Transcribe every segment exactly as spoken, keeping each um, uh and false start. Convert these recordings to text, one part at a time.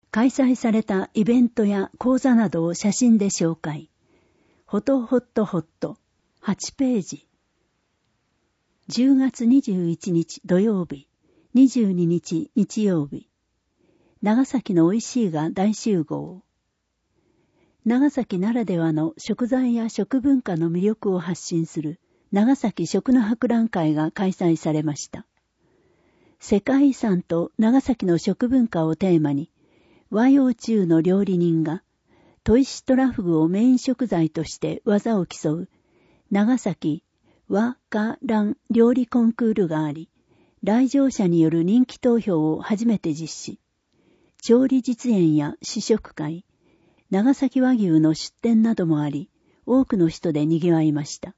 開催されたイベントや講座などを写真で紹介。ほとほっとほっとはちページ。じゅうがつにじゅういちにち土曜日、にじゅうににち日曜日。長崎の美味しいが大集合。長崎ならではの食材や食文化の魅力を発信する長崎食の博覧会が開催されました。世界遺産と長崎の食文化をテーマに、和洋中の料理人が砥石トラフグをメイン食材として技を競う長崎和華蘭料理コンクールがあり、来場者による人気投票を初めて実施。調理実演や試食会、長崎和牛の出店などもあり、多くの人で賑わいました。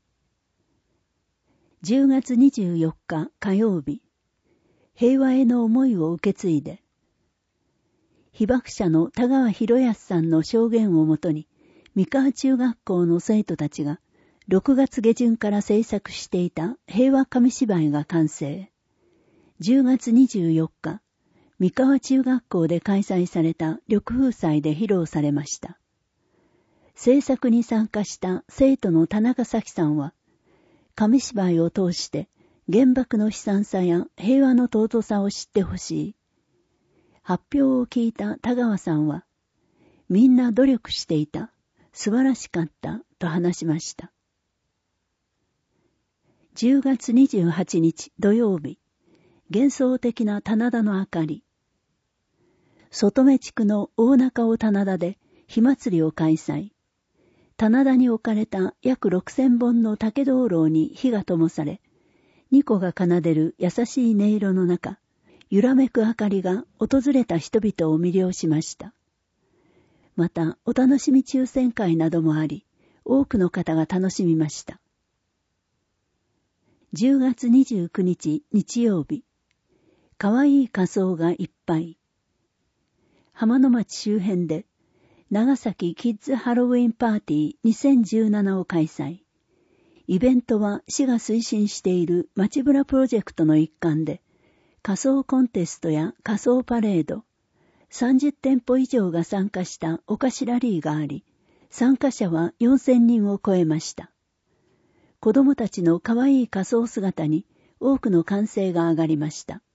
じゅうがつにじゅうよっか火曜日、平和への思いを受け継いで、被爆者の田川博康さんの証言をもとに、三河中学校の生徒たちがろくがつげじゅんから制作していた平和紙芝居が完成。じゅうがつにじゅうよっか、三河中学校で開催された緑風祭で披露されました。制作に参加した生徒の田中咲さんは、紙芝居を通して原爆の悲惨さや平和の尊さを知ってほしい。発表を聞いた田川さんは、みんな努力していた、素晴らしかったと話しました。じゅうがつにじゅうはちにち土曜日、幻想的な棚田の明かり。外目地区の大中尾棚田で火祭りを開催。棚田に置かれた約ろくせんぼんの竹灯籠に火が灯され、ニコが奏でる優しい音色の中、揺らめく明かりが訪れた人々を魅了しました。また、お楽しみ抽選会などもあり、多くの方が楽しみました。じゅうがつにじゅうくにち日曜日、かわいい仮装がいっぱい。浜野町周辺で、長崎キッズハロウィンパーティーにせんじゅうななを開催。イベントは市が推進している街ブラプロジェクトの一環で、仮装コンテストや仮装パレード、さんじゅってんぽ以上が参加したおかしラリーがあり、参加者はよんせんにんを超えました。子供たちの可愛い仮装姿に多くの歓声が上がりました。